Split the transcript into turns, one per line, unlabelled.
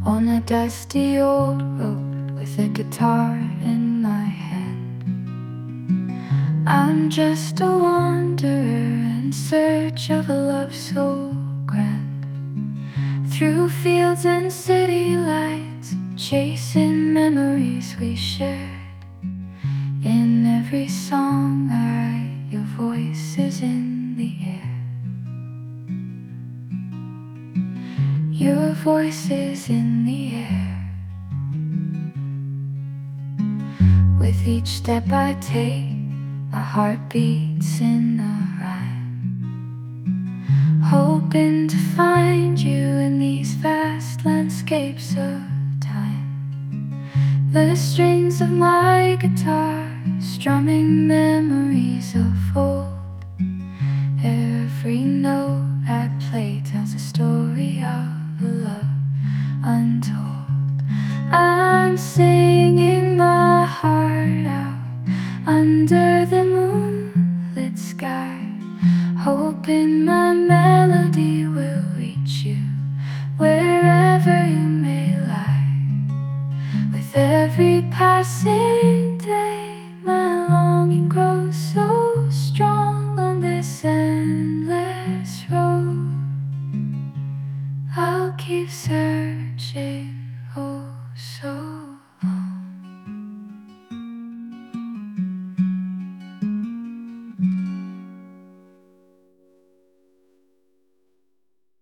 on a dusty old road with a guitar in my hand. I'm just a wanderer in search of a love so grand, through fields and city lights, chasing memories we shared. In every song I write, your voice is in the air. Your voice is in the air. With each step I take, my heart beats in a rhyme, hoping to find you in these vast landscapes of time. The strings of my guitar strumming memories of old. Every note I play tells a story of a love untold. I'm singing my heart out under the moonlit sky, hoping my melody will reach you wherever you may lie. With every passing day, my longing grows